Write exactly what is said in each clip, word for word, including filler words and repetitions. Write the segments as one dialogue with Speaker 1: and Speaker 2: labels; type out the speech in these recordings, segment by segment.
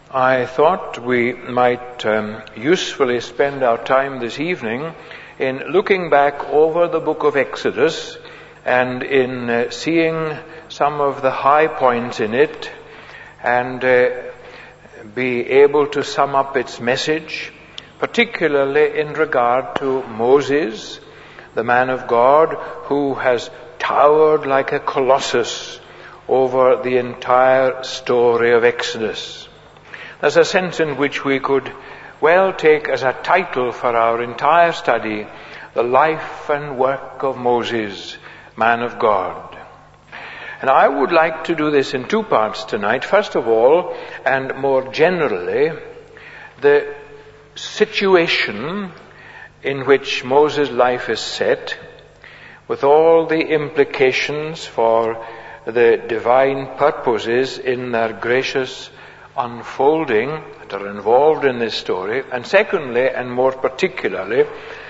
Speaker 1: I thought we might um, usefully spend our time this evening in looking back over the book of Exodus and in uh, seeing some of the high points in it and uh, be able to sum up its message, particularly in regard to Moses, the man of God who has towered like a colossus over the entire story of Exodus. There's a sense in which we could well take as a title for our entire study, The Life and Work of Moses, Man of God. And I would like to do this in two parts tonight. First of all, and more generally, the situation in which Moses' life is set, with all the implications for the divine purposes in their gracious unfolding that are involved in this story, and secondly, and more particularly,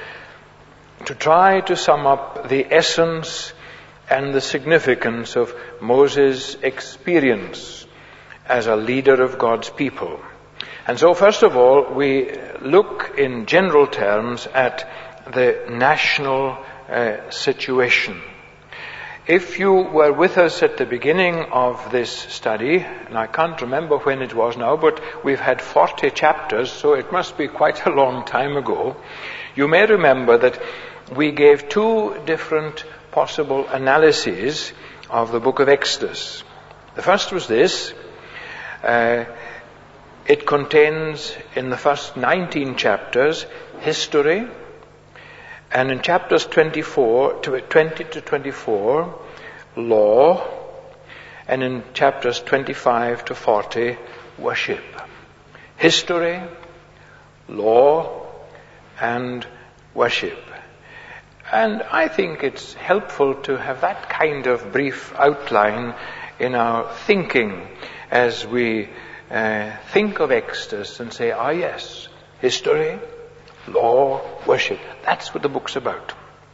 Speaker 1: to try to sum up the essence and the significance of Moses' experience as a leader of God's people. And so, first of all, we look in general terms at the national uh, situation. If you were with us at the beginning of this study, and I can't remember when it was now, but we've had forty chapters, so it must be quite a long time ago, you may remember that we gave two different possible analyses of the book of Exodus. The first was this. Uh, it contains, in the first nineteen chapters, history, and in chapters twenty-four to twenty to twenty-four, law, and in chapters twenty-five to forty, worship. History, law, and worship. And I think it's helpful to have that kind of brief outline in our thinking as we uh, think of Exodus and say, ah yes, history, law, worship. That's what the book's about.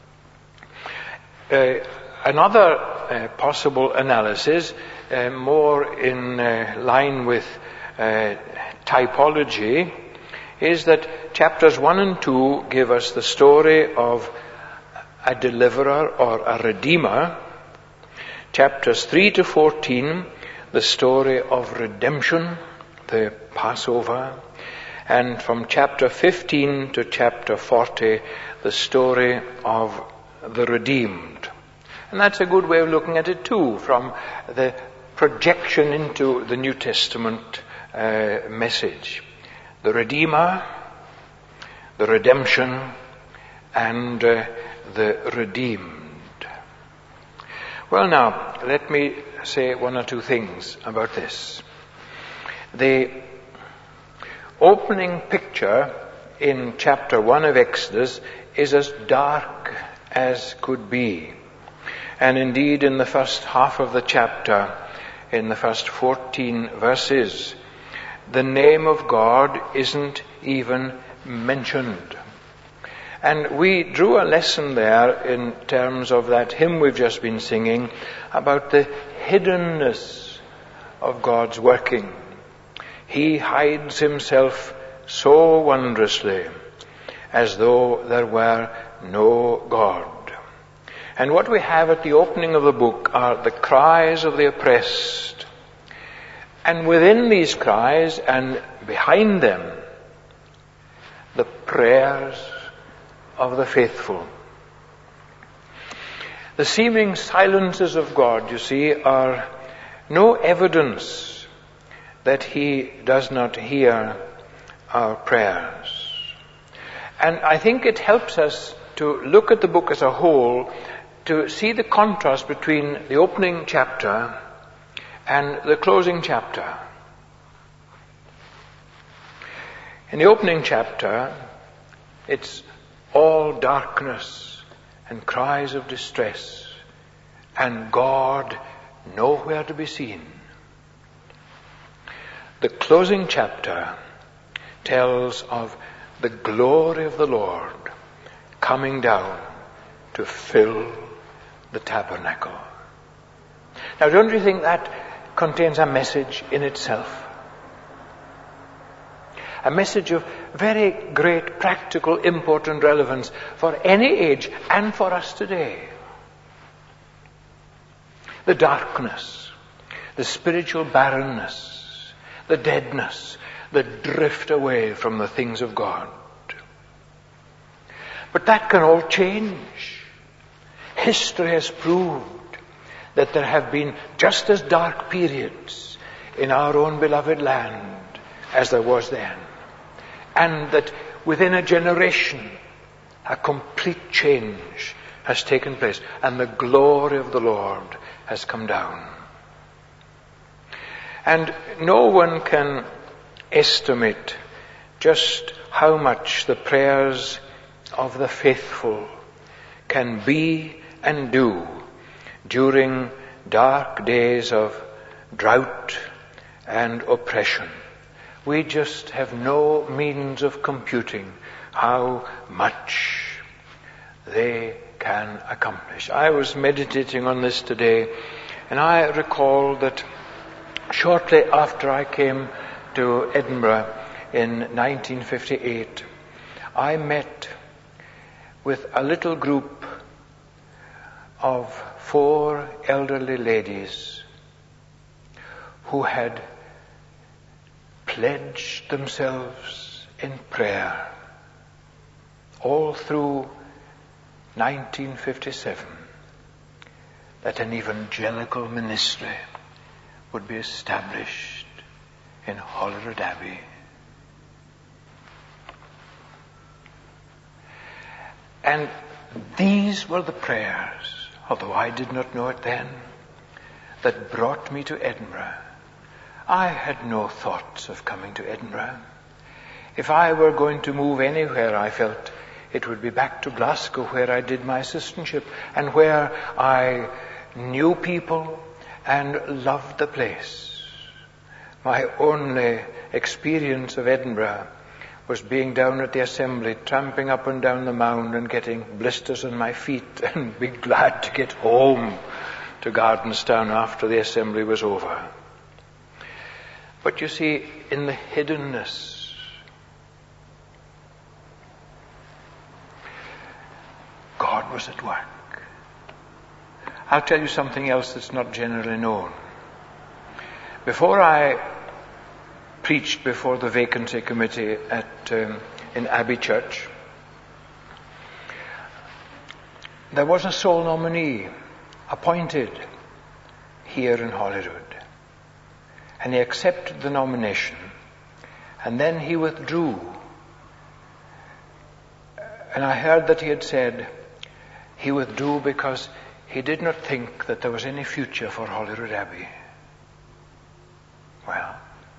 Speaker 1: Uh, another uh, possible analysis, uh, more in uh, line with uh, typology, is that chapters one and two give us the story of a deliverer or a redeemer. Chapters three to fourteen, the story of redemption, the Passover. And from chapter fifteen to chapter forty, the story of the redeemed. And that's a good way of looking at it too, from the projection into the New Testament uh, message. The Redeemer, the redemption, and uh, the redeemed. Well now, let me say one or two things about this. The opening picture in chapter one of Exodus is as dark as could be. And indeed, in the first half of the chapter, in the first fourteen verses, the name of God isn't even mentioned. And we drew a lesson there in terms of that hymn we've just been singing about the hiddenness of God's working. He hides himself so wondrously, as though there were no God. And what we have at the opening of the book are the cries of the oppressed. And within these cries and behind them, the prayers of the faithful. The seeming silences of God, you see, are no evidence that he does not hear our prayers. And I think it helps us to look at the book as a whole, to see the contrast between the opening chapter and the closing chapter. In the opening chapter, it's all darkness and cries of distress, and God nowhere to be seen. The closing chapter tells of the glory of the Lord coming down to fill the tabernacle. Now, don't you think that contains a message in itself? a message of very great practical import and relevance for any age and for us today. The darkness, the spiritual barrenness, the deadness, the drift away from the things of God. But that can all change. History has proved that there have been just as dark periods in our own beloved land as there was then. And that within a generation, a complete change has taken place, and the glory of the Lord has come down. And no one can estimate just how much the prayers of the faithful can be and do during dark days of drought and oppression. We just have no means of computing how much they can accomplish. I was meditating on this today, and I recall that shortly after I came to Edinburgh in nineteen fifty-eight, I met with a little group of four elderly ladies who had pledged themselves in prayer all through nineteen fifty-seven that an evangelical ministry would be established in Holyrood Abbey. And these were the prayers, although I did not know it then, that brought me to Edinburgh. I had no thoughts of coming to Edinburgh. If I were going to move anywhere, I felt it would be back to Glasgow, where I did my assistantship and where I knew people and loved the place. My only experience of Edinburgh was being down at the assembly, tramping up and down the mound and getting blisters on my feet, and be glad to get home to Gardenstown after the assembly was over. But you see, in the hiddenness, God was at work. I'll tell you something else that's not generally known. Before I preached before the vacancy committee at um, in Abbey Church, there was a sole nominee appointed here in Holyrood, and he accepted the nomination, and then he withdrew. And I heard that he had said he withdrew because he did not think that there was any future for Holyrood Abbey. Well,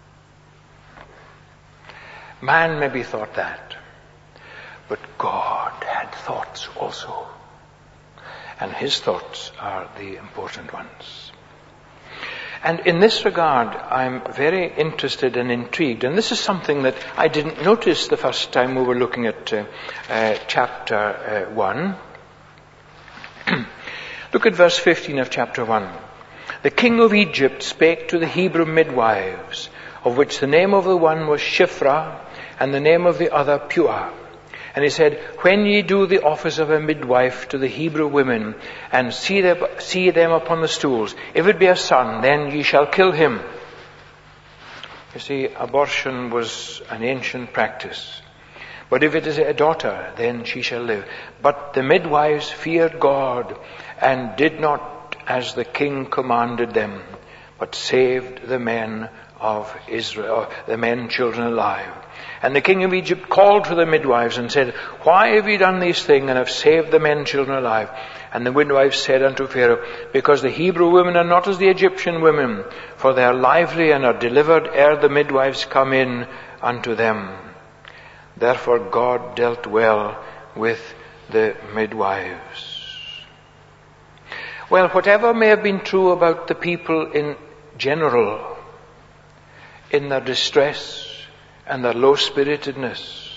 Speaker 1: man maybe thought that, but God had thoughts also. And his thoughts are the important ones. And in this regard, I'm very interested and intrigued. And this is something that I didn't notice the first time we were looking at uh, uh, chapter uh, one. Look at verse fifteen of chapter one. The king of Egypt spake to the Hebrew midwives, of which the name of the one was Shiphrah, and the name of the other Puah. And he said, when ye do the office of a midwife to the Hebrew women, and see them, see them upon the stools, if it be a son, then ye shall kill him. You see, abortion was an ancient practice. But if it is a daughter, then she shall live. But the midwives feared God, and did not as the king commanded them, but saved the men of Israel, the men children alive. And the king of Egypt called to the midwives and said, why have ye done these things and have saved the men children alive? And the midwives said unto Pharaoh, because the Hebrew women are not as the Egyptian women, for they are lively and are delivered ere the midwives come in unto them. Therefore God dealt well with the midwives. Well, whatever may have been true about the people in general, in their distress and their low-spiritedness,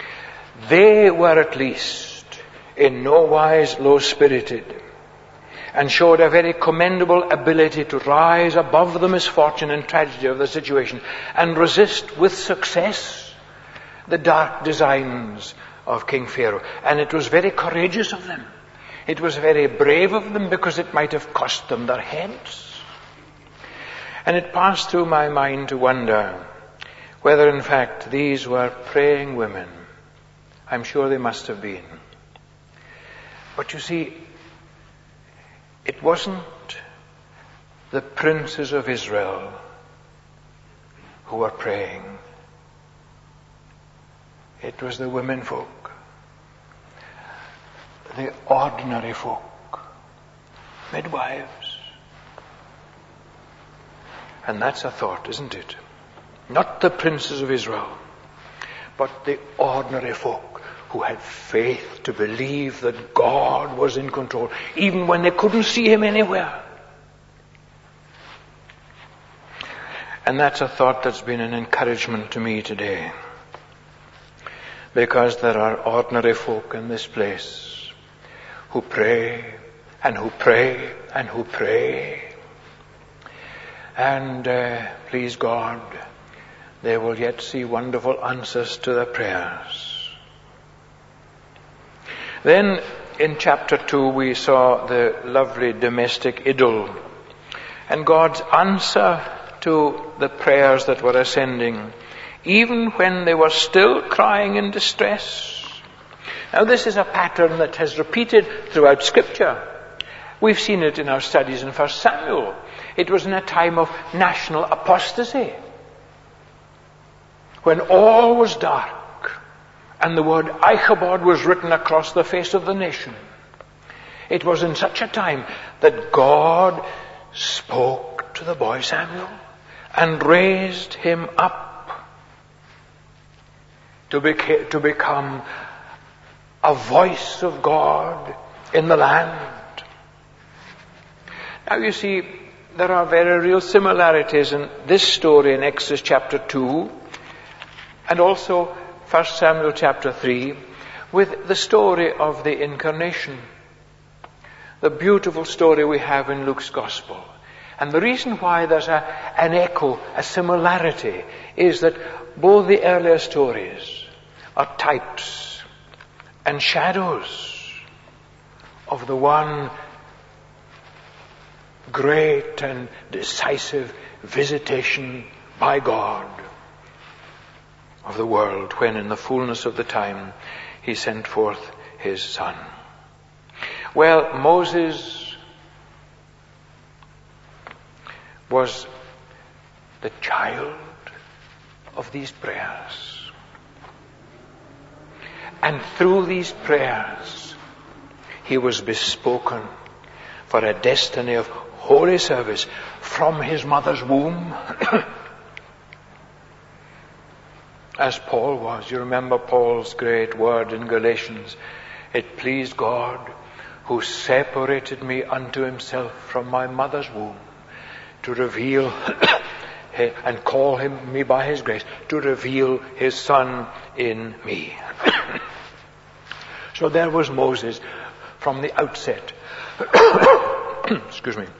Speaker 1: they were at least in no wise low-spirited. and showed a very commendable ability to rise above the misfortune and tragedy of the situation and resist with success the dark designs of King Pharaoh. And it was very courageous of them. It was very brave of them, because it might have cost them their heads. And it passed through my mind to wonder whether in fact these were praying women. I'm sure they must have been. But you see, it wasn't the princes of Israel who were praying. It was the women folk, the ordinary folk, midwives. And that's a thought, isn't it? Not the princes of Israel, but the ordinary folk who had faith to believe that God was in control, even when they couldn't see him anywhere. And that's a thought that's been an encouragement to me today. Because there are ordinary folk in this place who pray and who pray and who pray. And uh, please God, they will yet see wonderful answers to their prayers. Then in chapter two we saw the lovely domestic idyll and God's answer to the prayers that were ascending, even when they were still crying in distress. Now this is a pattern that has repeated throughout Scripture. We've seen it in our studies in First Samuel. It was in a time of national apostasy, when all was dark and the word Ichabod was written across the face of the nation. It was in such a time that God spoke to the boy Samuel and raised him up to, beca- to become a voice of God in the land. Now you see, there are very real similarities in this story in Exodus chapter two and also First Samuel chapter three with the story of the incarnation. The beautiful story we have in Luke's Gospel. And the reason why there's a, an echo, a similarity, is that both the earlier stories are types and shadows of the one great and decisive visitation by God of the world, when in the fullness of the time he sent forth his Son. Well, Moses was the child of these prayers. And through these prayers, he was bespoken for a destiny of holy service from his mother's womb. As Paul was. You remember Paul's great word in Galatians. It pleased God, who separated me unto himself from my mother's womb, to reveal and call him me by his grace, to reveal his Son in me. So there was Moses from the outset, excuse me,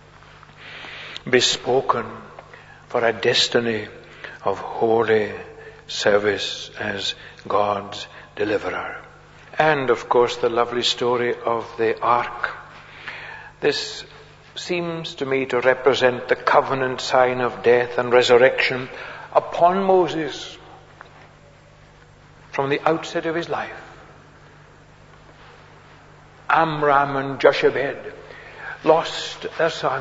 Speaker 1: bespoken for a destiny of holy service as God's deliverer. And of course the lovely story of the ark. This seems to me to represent the covenant sign of death and resurrection upon Moses from the outset of his life. Amram and Jochebed lost their son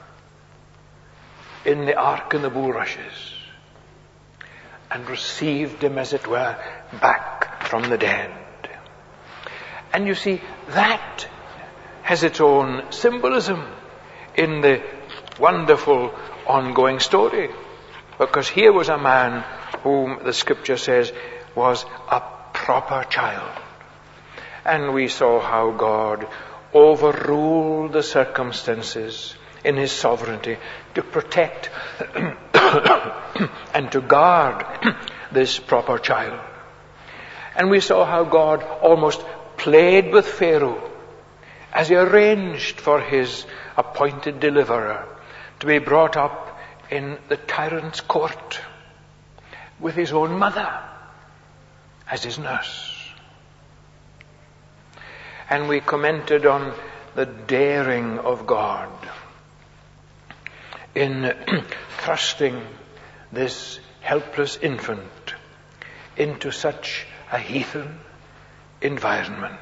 Speaker 1: in the ark in the bulrushes, and received him, as it were, back from the dead. And you see, that has its own symbolism in the wonderful ongoing story. Because here was a man whom the Scripture says was a proper child. And we saw how God overruled the circumstances in his sovereignty to protect and to guard this proper child. And we saw how God almost played with Pharaoh as he arranged for his appointed deliverer to be brought up in the tyrant's court with his own mother as his nurse. And we commented on the daring of God in thrusting this helpless infant into such a heathen environment.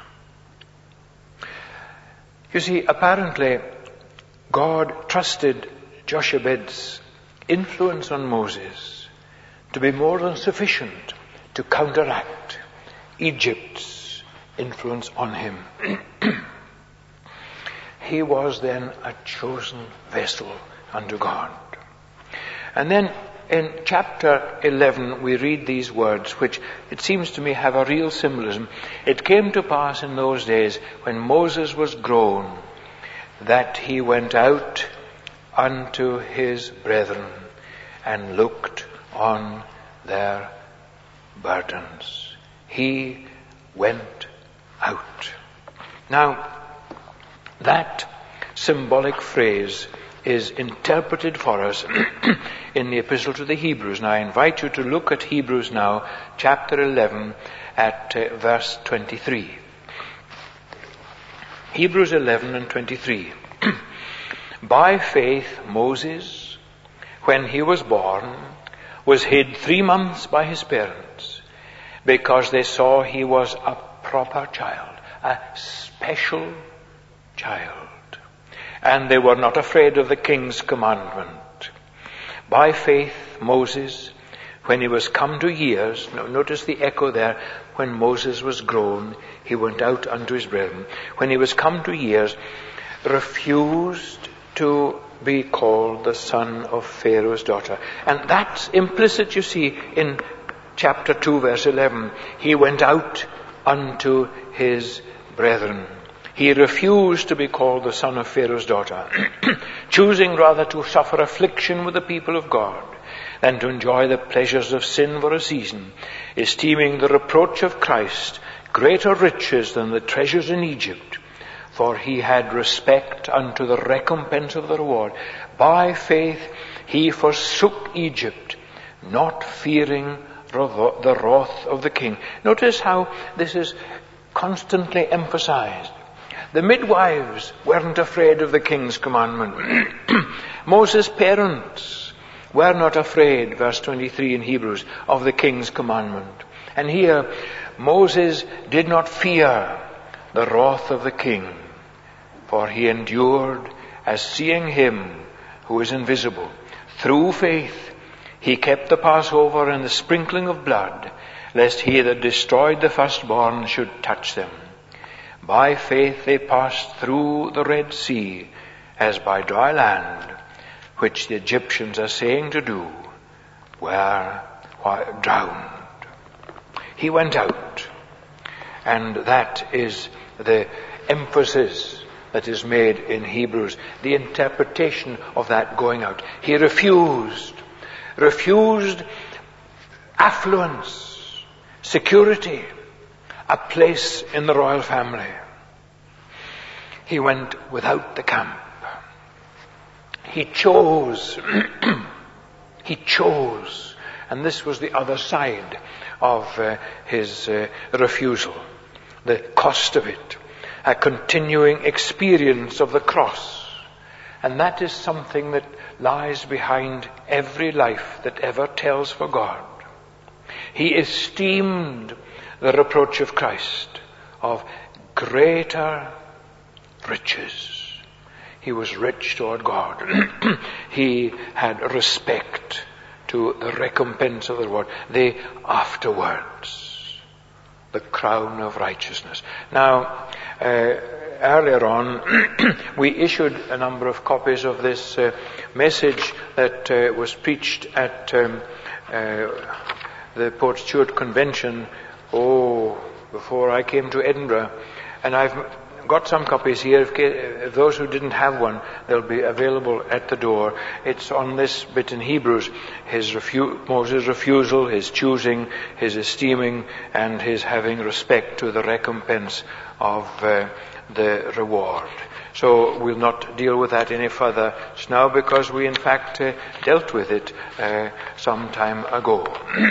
Speaker 1: You see, apparently God trusted Jochebed's influence on Moses to be more than sufficient to counteract Egypt's influence on him. He was then a chosen vessel unto God. And then in chapter eleven we read these words, which it seems to me have a real symbolism. It came to pass in those days, when Moses was grown, that he went out unto his brethren and looked on their burdens. He went out. Now, that symbolic phrase is interpreted for us in the Epistle to the Hebrews. Now I invite you to look at Hebrews now, chapter eleven, at uh, verse twenty-three. Hebrews eleven and twenty-three. By faith Moses, when he was born, was hid three months by his parents, because they saw he was a proper child, a special child. And they were not afraid of the king's commandment. By faith, Moses, when he was come to years, notice the echo there, when Moses was grown, he went out unto his brethren. When he was come to years, refused to be called the son of Pharaoh's daughter. And that's implicit, you see, in chapter two, verse eleven. He went out unto his brethren. He refused to be called the son of Pharaoh's daughter, choosing rather to suffer affliction with the people of God than to enjoy the pleasures of sin for a season, esteeming the reproach of Christ greater riches than the treasures in Egypt, for he had respect unto the recompense of the reward. By faith he forsook Egypt, not fearing the wrath of the king. Notice how this is constantly emphasized. The midwives weren't afraid of the king's commandment. Moses' parents were not afraid, verse twenty-three in Hebrews, of the king's commandment. And here, Moses did not fear the wrath of the king, for he endured as seeing him who is invisible. Through faith, he kept the Passover and the sprinkling of blood, lest he that destroyed the firstborn should touch them. By faith they passed through the Red Sea as by dry land, which the Egyptians are saying to do, were drowned. He went out, and that is the emphasis that is made in Hebrews, the interpretation of that going out. He refused, refused affluence, security, a place in the royal family. He went without the camp. He chose, he chose, and this was the other side of uh, his uh, refusal, the cost of it, a continuing experience of the cross. And that is something that lies behind every life that ever tells for God. He esteemed the reproach of Christ of greater riches. He was rich toward God. He had respect to the recompense of the reward. The afterwards, the crown of righteousness. Now, uh, earlier on, we issued a number of copies of this uh, message that uh, was preached at um, uh, the Port Stewart Convention, oh, before I came to Edinburgh. And I've got some copies here. If, if those who didn't have one, they'll be available at the door. It's on this bit in Hebrews, his refu- Moses' refusal, his choosing, his esteeming, and his having respect to the recompense of uh, the reward. So we'll not deal with that any further just now, because we in fact uh, dealt with it uh, some time ago.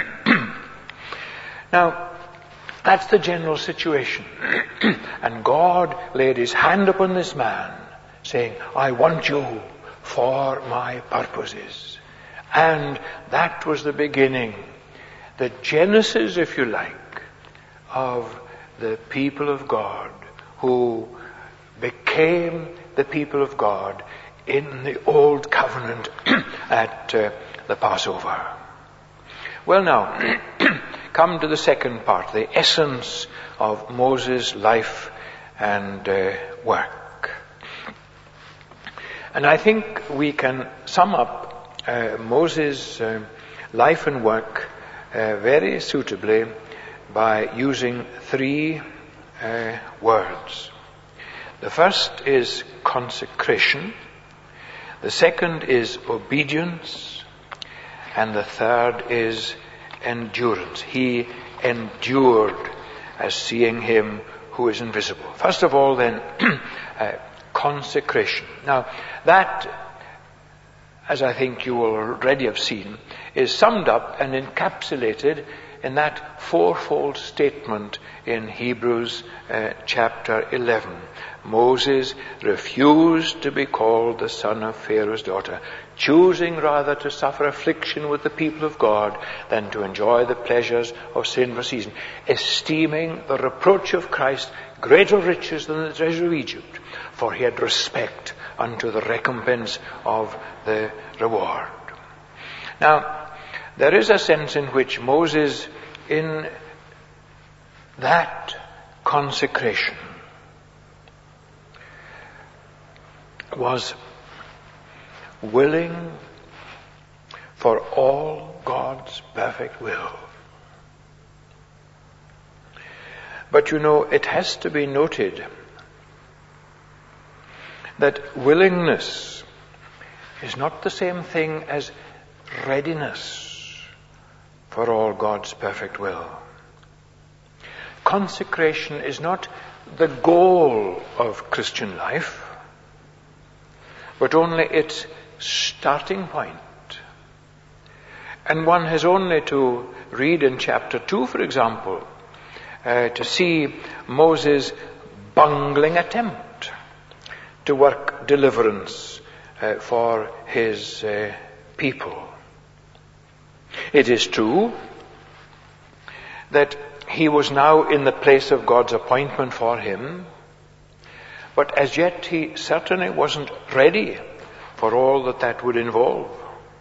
Speaker 1: Now, that's the general situation. And God laid his hand upon this man, saying, I want you for my purposes. And that was the beginning, the genesis, if you like, of the people of God, who became the people of God in the old covenant at uh, the Passover. Well, now, come to the second part, the essence of Moses' life and uh, work. And I think we can sum up uh, Moses' uh, life and work uh, very suitably by using three uh, words. The first is consecration, the second is obedience, and the third is endurance. He endured as seeing him who is invisible. First of all, then, uh, consecration. Now, that, as I think you will already have seen, is summed up and encapsulated in that fourfold statement in Hebrews uh, chapter eleven. Moses refused to be called the son of Pharaoh's daughter, choosing rather to suffer affliction with the people of God than to enjoy the pleasures of sin for a season, esteeming the reproach of Christ greater riches than the treasure of Egypt, for he had respect unto the recompense of the reward. Now, there is a sense in which Moses, in that consecration, was willing for all God's perfect will. But you know, it has to be noted that willingness is not the same thing as readiness for all God's perfect will. Consecration is not the goal of Christian life, but only its starting point. And one has only to read in chapter two, for example, uh, to see Moses' bungling attempt to work deliverance uh, for his uh, people. It is true that he was now in the place of God's appointment for him, but as yet he certainly wasn't ready for all that that would involve.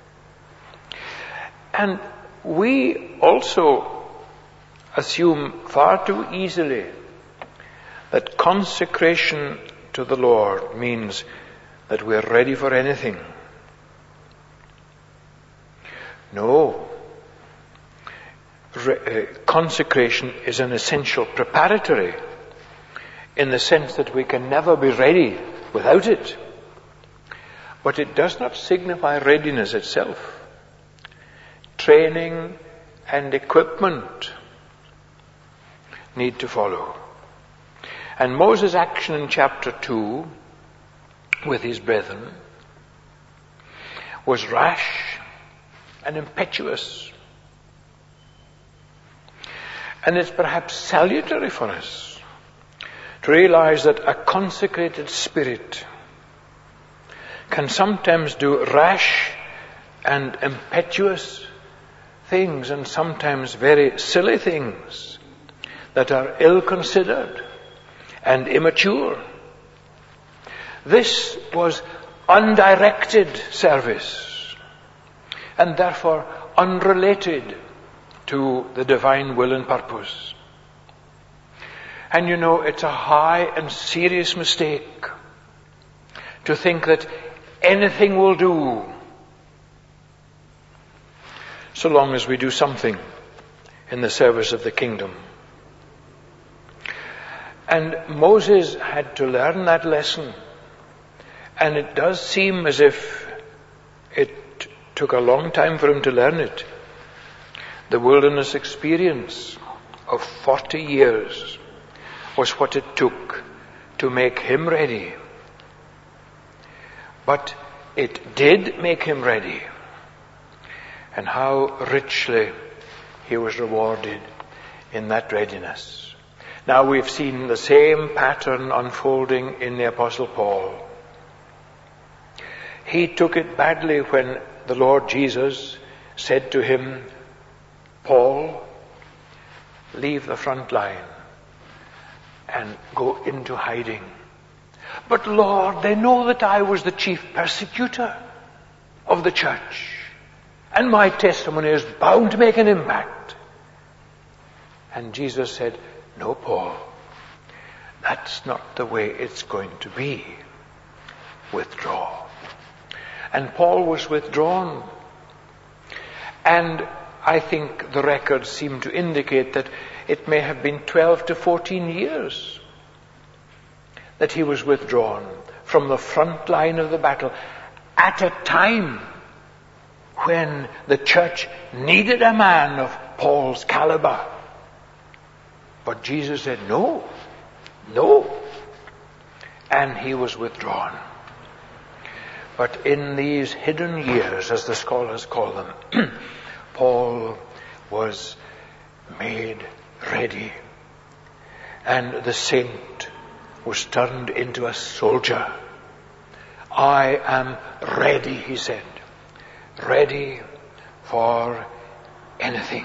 Speaker 1: And we also assume far too easily that consecration to the Lord means that we're ready for anything. No. Re- uh, consecration is an essential preparatory, in the sense that we can never be ready without it. But it does not signify readiness itself. Training and equipment need to follow. And Moses' action in chapter two with his brethren was rash and impetuous. And it's perhaps salutary for us to realize that a consecrated spirit can sometimes do rash and impetuous things, and sometimes very silly things that are ill-considered and immature. This was undirected service, and therefore unrelated to the divine will and purpose. And you know, it's a high and serious mistake to think that anything will do so long as we do something in the service of the kingdom. And Moses had to learn that lesson. And it does seem as if it took a long time for him to learn it. The wilderness experience of forty years was what it took to make him ready. But it did make him ready. And how richly he was rewarded in that readiness. Now we've seen the same pattern unfolding in the Apostle Paul. He took it badly when the Lord Jesus said to him, Paul, leave the front line and go into hiding. But Lord, they know that I was the chief persecutor of the church, and my testimony is bound to make an impact. And Jesus said, no, Paul, that's not the way it's going to be. Withdraw. And Paul was withdrawn. And I think the records seem to indicate that it may have been twelve to fourteen years that he was withdrawn from the front line of the battle at a time when the church needed a man of Paul's caliber. But Jesus said, no, no. And he was withdrawn. But in these hidden years, as the scholars call them, Paul was made ready. And the saint was turned into a soldier. I am ready, he said. Ready for anything.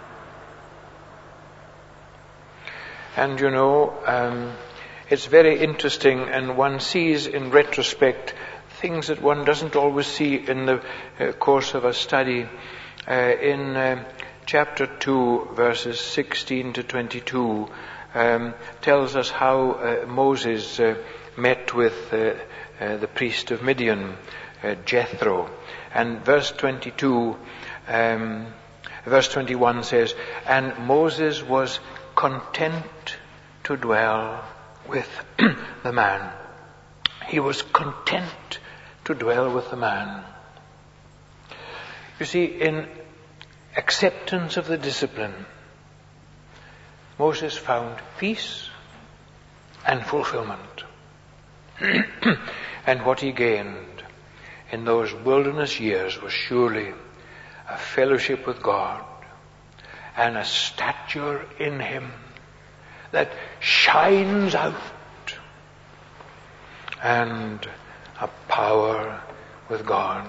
Speaker 1: And you know, um, it's very interesting, and one sees in retrospect things that one doesn't always see in the uh, course of a study. Uh, in uh, chapter two, verses sixteen to twenty-two, um, tells us how uh, Moses uh, met with uh, uh, the priest of Midian, uh, Jethro. And verse twenty-two, um, verse twenty-one says, and Moses was content to dwell with the man. He was content to dwell with the man. You see, in acceptance of the discipline, Moses found peace and fulfillment. And what he gained in those wilderness years was surely a fellowship with God and a stature in him that shines out, and a power with God.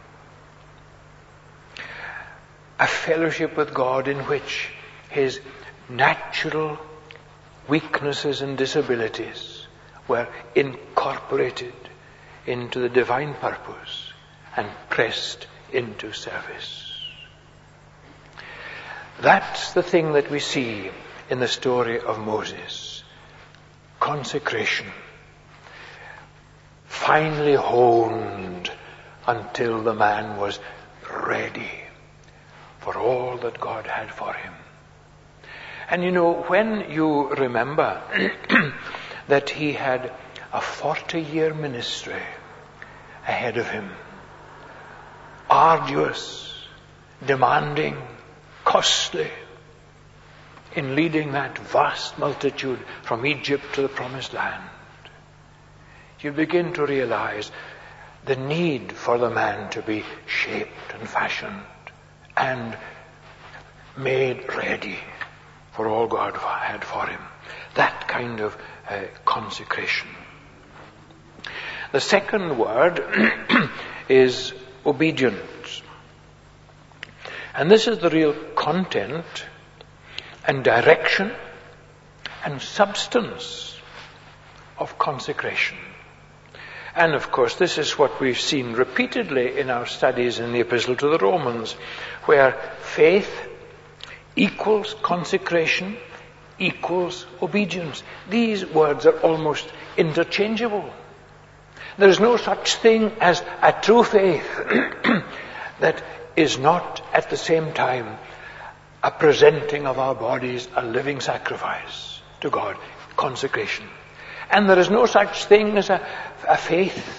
Speaker 1: A fellowship with God in which his natural weaknesses and disabilities were incorporated into the divine purpose and pressed into service. That's the thing that we see in the story of Moses. Consecration. Finely honed until the man was ready for all that God had for him. And you know, when you remember that he had a forty-year ministry ahead of him, arduous, demanding, costly, in leading that vast multitude from Egypt to the promised land, you begin to realize the need for the man to be shaped and fashioned and made ready for all God had for him. That kind of uh, consecration. The second word is obedience. And this is the real content and direction and substance of consecration. And of course, this is what we've seen repeatedly in our studies in the Epistle to the Romans, where faith equals consecration equals obedience. These words are almost interchangeable. There is no such thing as a true faith that is not at the same time a presenting of our bodies a living sacrifice to God, consecration. And there is no such thing as a, a faith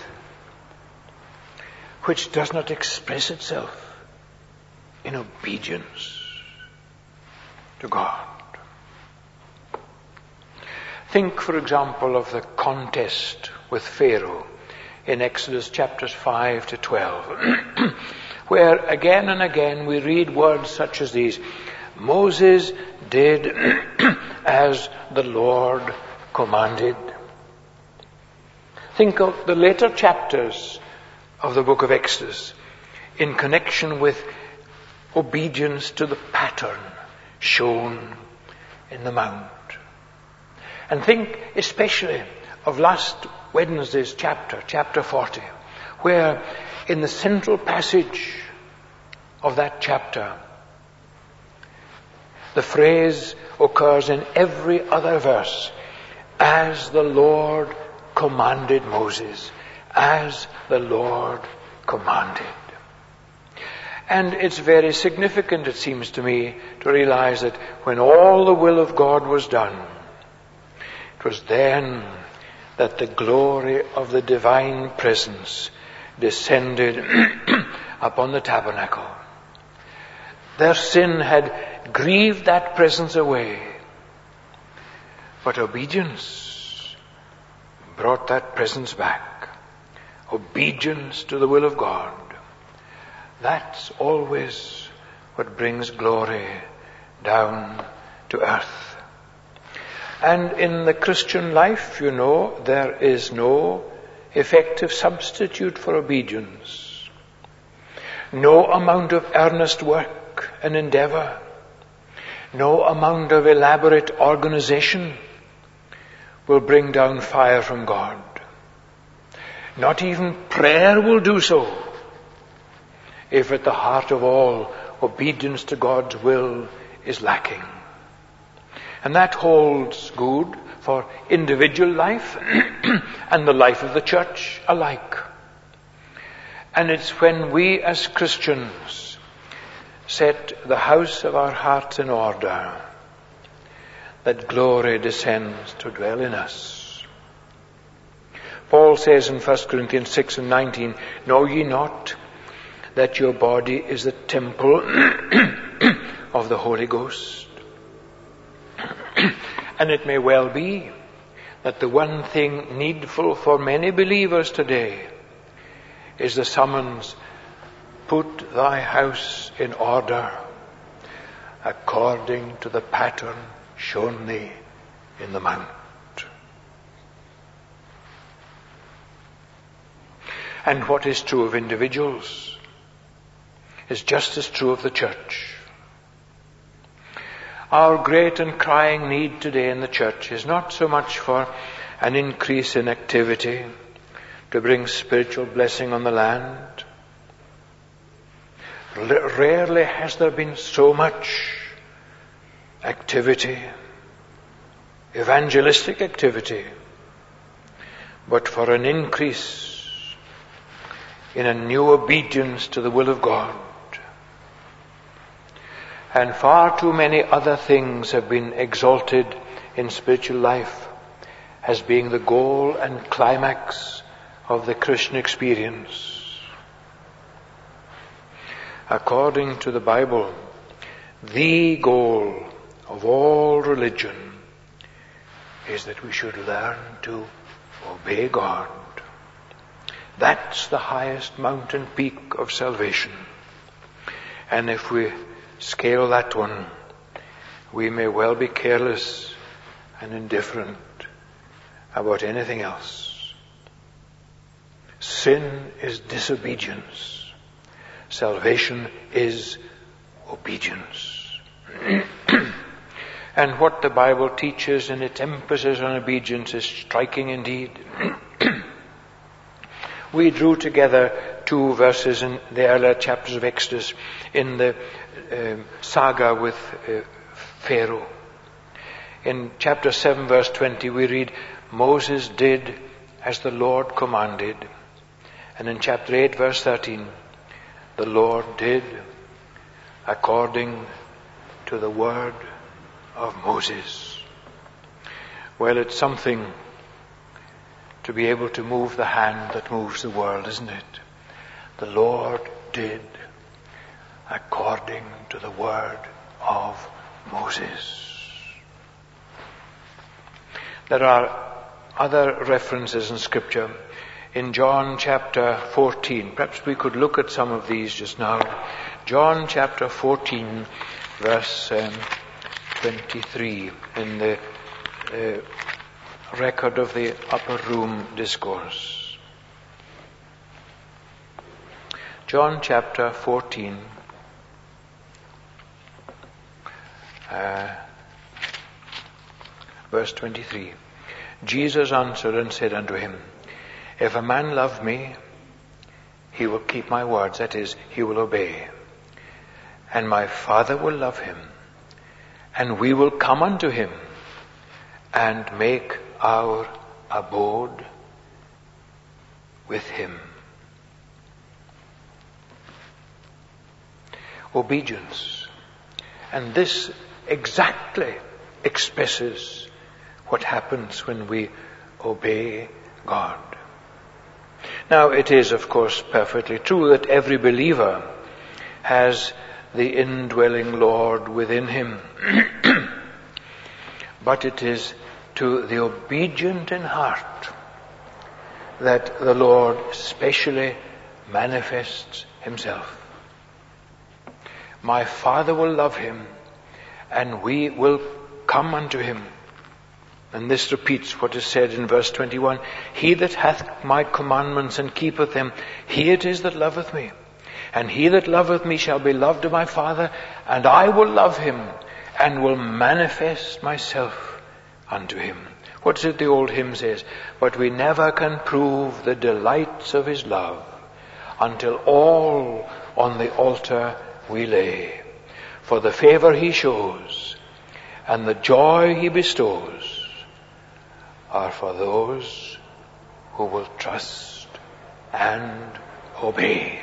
Speaker 1: which does not express itself in obedience to God. Think, for example, of the contest with Pharaoh in Exodus chapters five to twelve, where again and again we read words such as these: Moses did as the Lord commanded. Think of the later chapters of the book of Exodus in connection with obedience to the pattern shown in the mount. And think especially of last Wednesday's chapter, chapter forty, where in the central passage of that chapter, the phrase occurs in every other verse, as the Lord commanded Moses, as the Lord commanded. And it's very significant, it seems to me, to realize that when all the will of God was done, it was then that the glory of the divine presence descended upon the tabernacle. Their sin had grieved that presence away, but obedience brought that presence back. Obedience to the will of God. That's always what brings glory down to earth. And in the Christian life, you know, there is no effective substitute for obedience. No amount of earnest work and endeavor, no amount of elaborate organization will bring down fire from God. Not even prayer will do so, if at the heart of all, obedience to God's will is lacking. And that holds good for individual life and the life of the church alike. And it's when we as Christians set the house of our hearts in order that glory descends to dwell in us. Paul says in First Corinthians six and nineteen, know ye not that your body is the temple of the Holy Ghost? And it may well be that the one thing needful for many believers today is the summons, put thy house in order according to the pattern shown thee in the mount. And what is true of individuals is just as true of the church. Our great and crying need today in the church is not so much for an increase in activity to bring spiritual blessing on the land. Rarely has there been so much activity, evangelistic activity, but for an increase in a new obedience to the will of God. And far too many other things have been exalted in spiritual life as being the goal and climax of the Christian experience. According to the Bible, the goal of all religion is that we should learn to obey God. That's the highest mountain peak of salvation. And if we scale that one, we may well be careless and indifferent about anything else. Sin is disobedience. Salvation is obedience. And what the Bible teaches in its emphasis on obedience is striking indeed. We drew together two verses in the earlier chapters of Exodus in the uh, saga with uh, Pharaoh. In chapter seven verse twenty we read, Moses did as the Lord commanded. And in chapter eight verse thirteen, the Lord did according to the word of Moses. Well, it's something to be able to move the hand that moves the world, isn't it? The Lord did according to the word of Moses. There are other references in Scripture. In John chapter fourteen, perhaps we could look at some of these just now. John chapter fourteen, verse um, twenty-three, in the uh, record of the upper room discourse. John chapter fourteen, uh, verse twenty-three. Jesus answered and said unto him, If a man love me, he will keep my words, that is, he will obey. And my Father will love him, and we will come unto him, and make our abode with him. Obedience. And this exactly expresses what happens when we obey God. Now, it is, of course, perfectly true that every believer has the indwelling Lord within him. But it is to the obedient in heart that the Lord specially manifests himself. My Father will love him, and we will come unto him. And this repeats what is said in verse twenty-one. He that hath my commandments and keepeth them, he it is that loveth me. And he that loveth me shall be loved of my Father, and I will love him, and will manifest myself unto him. What's it the old hymn says? But we never can prove the delights of his love until all on the altar we lay. For the favor he shows and the joy he bestows are for those who will trust and obey.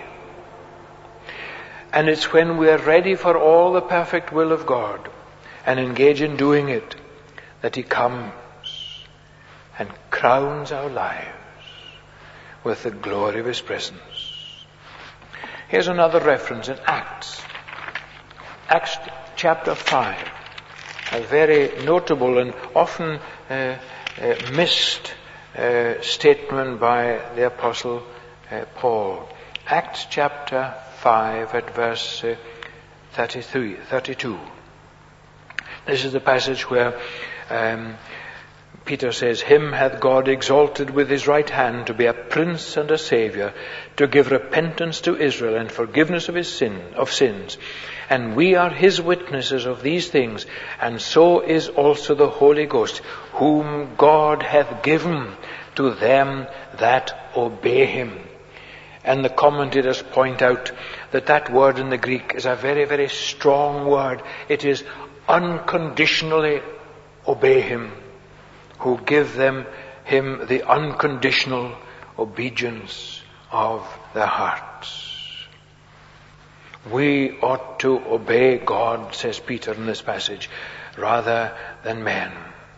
Speaker 1: And it's when we are ready for all the perfect will of God and engage in doing it that he comes and crowns our lives with the glory of his presence. Here's another reference in Acts. Acts chapter five. A very notable and often uh, uh, missed uh, statement by the Apostle uh, Paul. Acts chapter five at verse uh, thirty-three, thirty-two. This is the passage where um, Peter says, Him hath God exalted with his right hand to be a prince and a saviour, to give repentance to Israel and forgiveness of his sin, of sins. And we are his witnesses of these things, and so is also the Holy Ghost, whom God hath given to them that obey him. And the commentators point out that that word in the Greek is a very, very strong word. It is unconditionally obey him, who give them him the unconditional obedience of their hearts. We ought to obey God, says Peter in this passage, rather than men.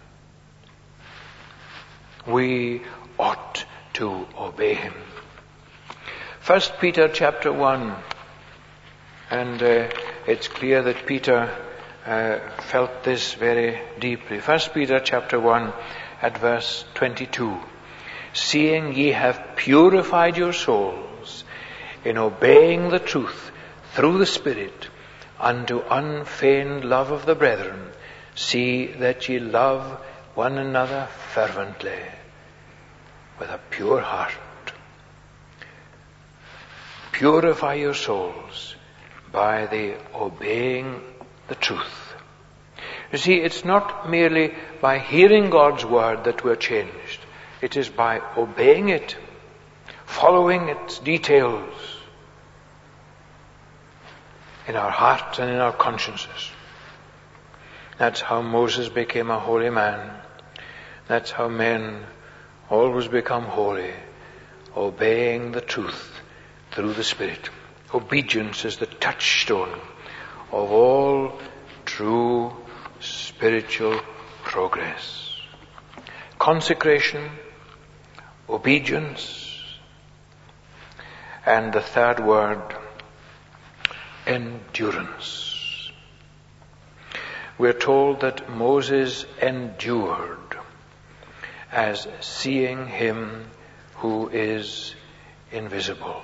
Speaker 1: We ought to obey him. First Peter chapter one, and uh, it's clear that Peter uh, felt this very deeply. First Peter chapter one at verse twenty-two. Seeing ye have purified your souls in obeying the truth through the Spirit unto unfeigned love of the brethren, see that ye love one another fervently with a pure heart. Purify your souls by the obeying the truth. You see, it's not merely by hearing God's word that we're changed. It is by obeying it, following its details in our hearts and in our consciences. That's how Moses became a holy man. That's how men always become holy, obeying the truth through the Spirit. Obedience is the touchstone of all true spiritual progress. Consecration, obedience, and the third word, endurance. We're told that Moses endured as seeing him who is invisible.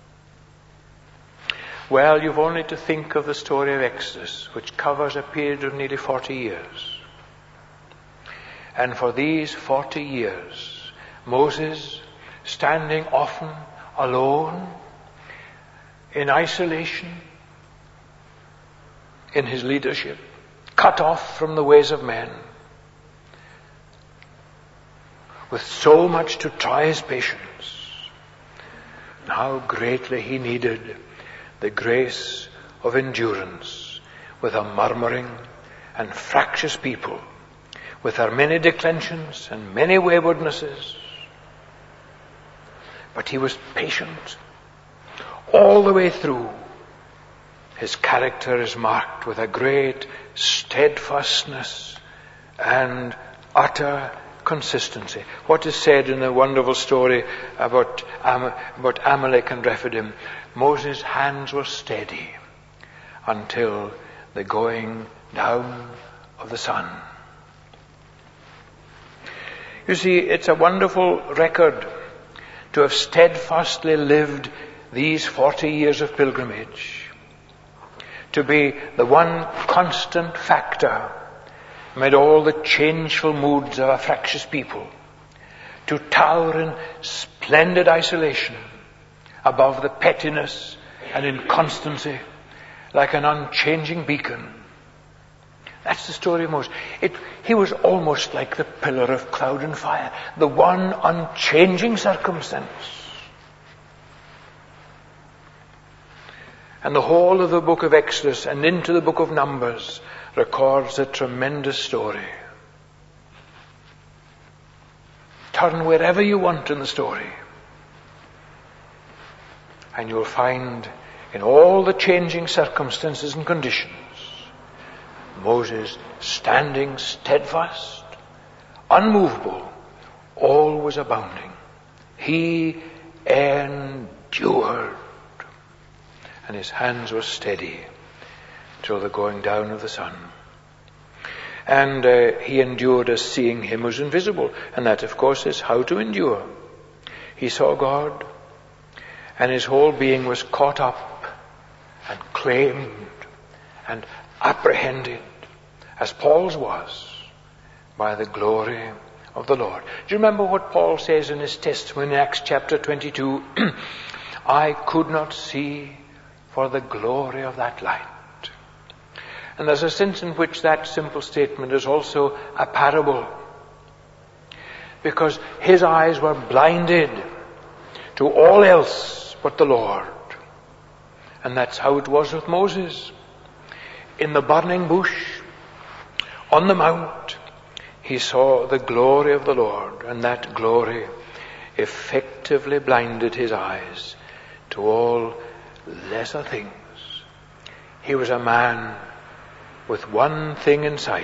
Speaker 1: Well, you've only to think of the story of Exodus, which covers a period of nearly forty years. And for these forty years, Moses, standing often alone, in isolation, in his leadership, cut off from the ways of men, with so much to try his patience, and how greatly he needed the grace of endurance with a murmuring and fractious people, with their many declensions and many waywardnesses. But he was patient all the way through. His character is marked with a great steadfastness and utter consistency. What is said in the wonderful story about, Am- about Amalek and Rephidim? Moses' hands were steady until the going down of the sun. You see, it's a wonderful record to have steadfastly lived these forty years of pilgrimage, to be the one constant factor amid all the changeful moods of a fractious people, to tower in splendid isolation above the pettiness and inconstancy like an unchanging beacon. That's the story of Moses. It, he was almost like the pillar of cloud and fire, the one unchanging circumstance. And the whole of the book of Exodus and into the book of Numbers records a tremendous story. Turn wherever you want in the story, and you'll find in all the changing circumstances and conditions, Moses standing steadfast, unmovable, always abounding. He endured, and his hands were steady till the going down of the sun. And uh, he endured as seeing him who's invisible. And that, of course, is how to endure. He saw God, and his whole being was caught up and claimed and apprehended, as Paul's was, by the glory of the Lord. Do you remember what Paul says in his testimony in Acts chapter twenty-two? I could not see for the glory of that light. And there's a sense in which that simple statement is also a parable, because his eyes were blinded to all else but the Lord. And that's how it was with Moses. In the burning bush, on the mount, he saw the glory of the Lord, and that glory effectively blinded his eyes to all lesser things. He was a man with one thing in sight.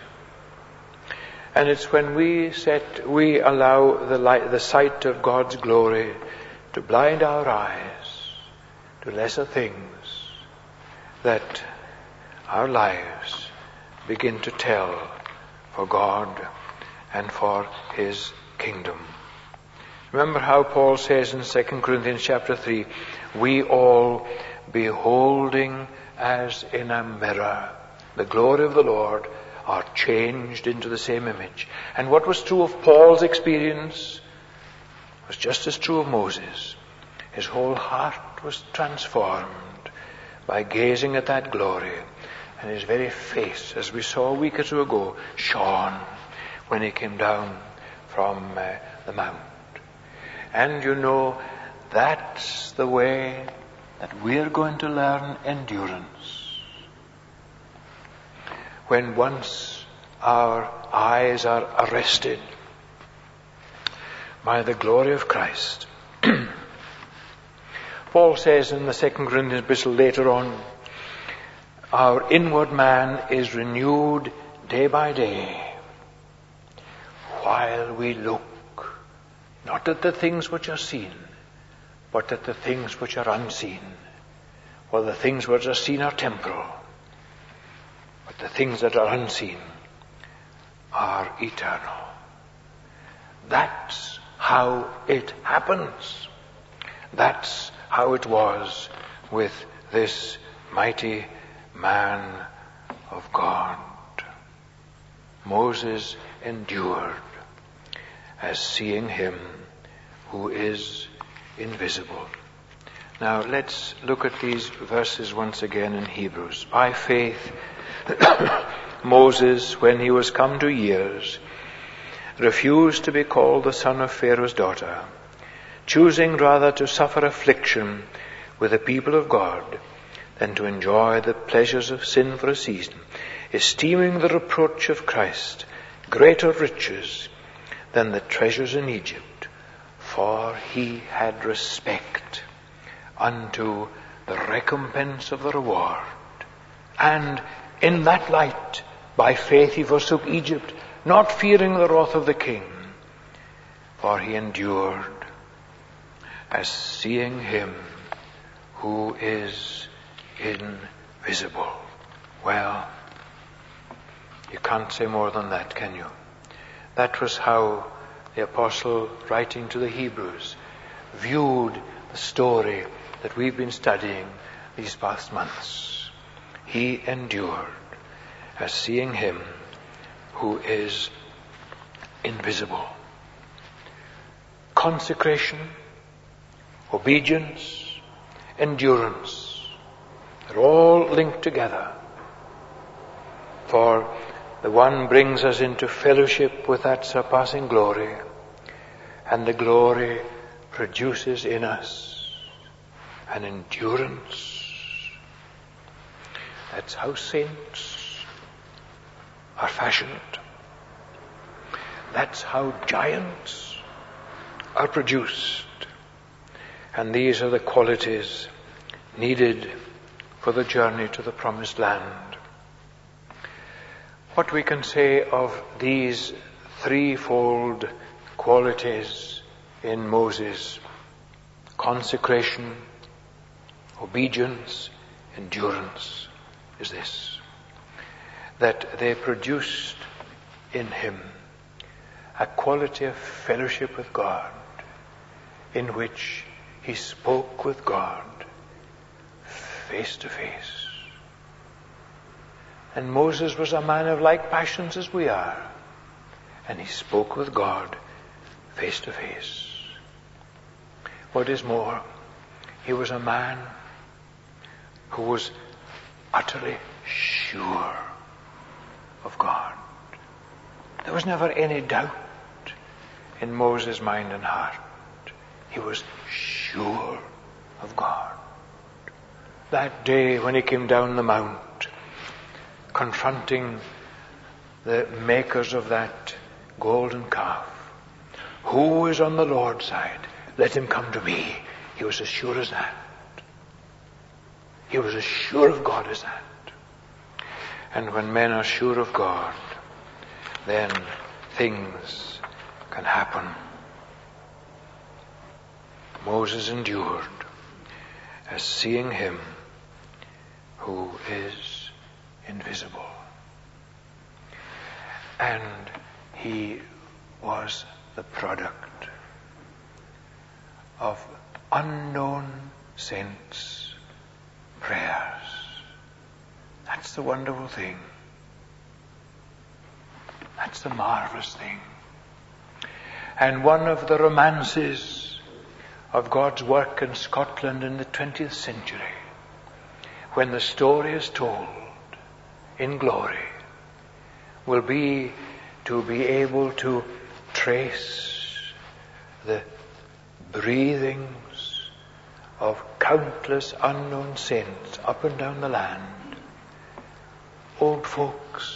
Speaker 1: And it's when we set, we allow the light, the sight of God's glory to blind our eyes to lesser things, that our lives begin to tell for God and for his kingdom. Remember how Paul says in Second Corinthians chapter three, we all beholding as in a mirror the glory of the Lord are changed into the same image. And what was true of Paul's experience was just as true of Moses. His whole heart was transformed by gazing at that glory, and his very face, as we saw a week or two ago, shone when he came down from uh, the mount. And you know, that's the way that we're going to learn endurance. When once our eyes are arrested by the glory of Christ. Paul says in the Second Corinthians epistle later on, our inward man is renewed day by day, while we look not at the things which are seen, but at the things which are unseen. For the things which are seen are temporal, but the things that are unseen are eternal. That's how it happens. That's how it was with this mighty man of God. Moses endured as seeing him who is invisible. Now let's look at these verses once again in Hebrews. By faith, Moses, when he was come to years, refused to be called the son of Pharaoh's daughter, choosing rather to suffer affliction with the people of God than to enjoy the pleasures of sin for a season, esteeming the reproach of Christ greater riches than the treasures in Egypt, for he had respect unto the recompense of the reward. And in that light, by faith he forsook Egypt, not fearing the wrath of the king, for he endured as seeing him who is invisible. Well, you can't say more than that, can you? That was how the apostle, writing to the Hebrews, viewed the story that we've been studying these past months. He endured as seeing him who is invisible. Consecration, obedience, endurance, they're all linked together. For the one brings us into fellowship with that surpassing glory, and the glory produces in us an endurance. That's how saints are fashioned. That's how giants are produced. And these are the qualities needed for the journey to the promised land. What we can say of these threefold qualities in Moses: consecration, obedience, endurance, is this: that they produced in him a quality of fellowship with God, in which he spoke with God face to face. And Moses was a man of like passions as we are, and he spoke with God face to face. What is more, he was a man who was utterly sure of God. There was never any doubt in Moses' mind and heart. He was sure of God. That day when he came down the mount, confronting the makers of that golden calf, who is on the Lord's side? Let him come to me. He was as sure as that. He was as sure of God as that. And when men are sure of God, then things can happen. Moses endured as seeing him who is invisible. And he was the product of unknown saints' prayers. That's the wonderful thing. That's the marvelous thing. And one of the romances of God's work in Scotland in the twentieth century, when the story is told in glory, will be to be able to trace the breathings of countless unknown saints up and down the land. Old folks,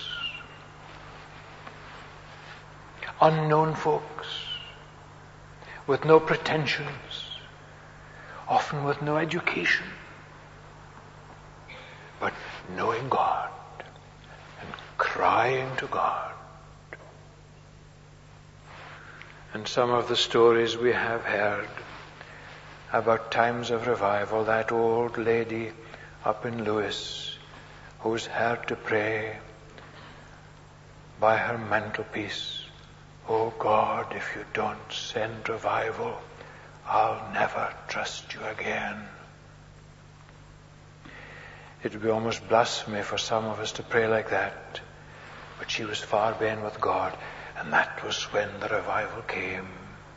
Speaker 1: unknown folks, with no pretensions, often with no education, but knowing God and crying to God. And some of the stories we have heard about times of revival, that old lady up in Lewis who was heard to pray by her mantelpiece Oh God, if you don't send revival, I'll never trust you again. It would be almost blasphemy for some of us to pray like that. But she was far been with God, and that was when the revival came.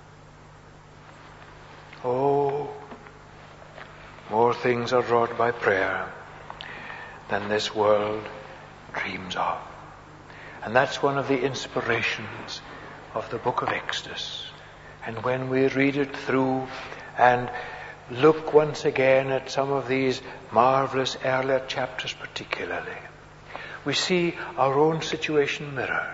Speaker 1: Oh, more things are wrought by prayer than this world dreams of. And that's one of the inspirations of the book of Exodus. And when we read it through and look once again at some of these marvelous earlier chapters particularly, we see our own situation mirrored.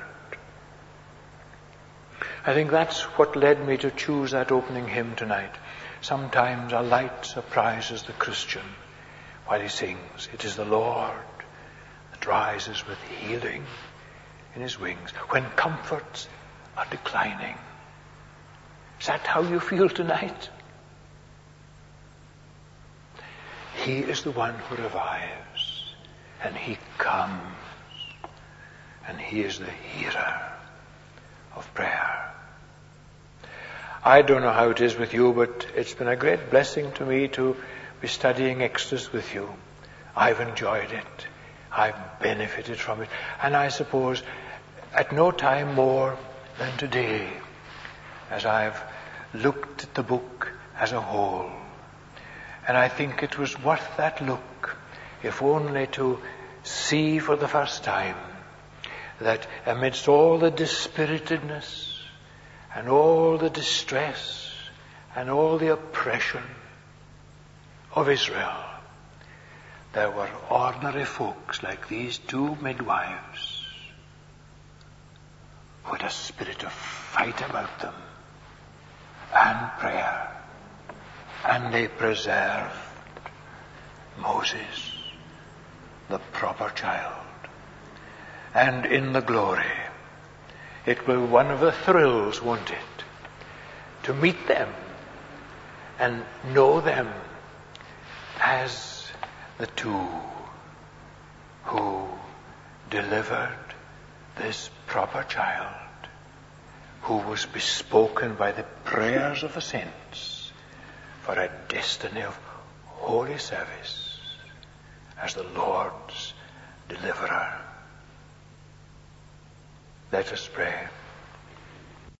Speaker 1: I think that's what led me to choose that opening hymn tonight. Sometimes a light surprises the Christian while he sings, "It is the Lord that rises with healing in his wings when comforts are declining." Is that how you feel tonight? He is the one who revives, and he comes, and he is the hearer of prayer. I don't know how it is with you, but it's been a great blessing to me to be studying Exodus with you. I've enjoyed it. I've benefited from it. And I suppose at no time more than today, as I've looked at the book as a whole. And I think it was worth that look, if only to see for the first time that amidst all the dispiritedness and all the distress and all the oppression of Israel, there were ordinary folks like these two midwives who had a spirit of fight about them and prayer, and they preserved Moses, the proper child. And in the glory, it will be one of the thrills, won't it, to meet them and know them as the two who delivered this proper child, who was bespoken by the prayers of the saints for a destiny of holy service as the Lord's deliverer. Let us pray.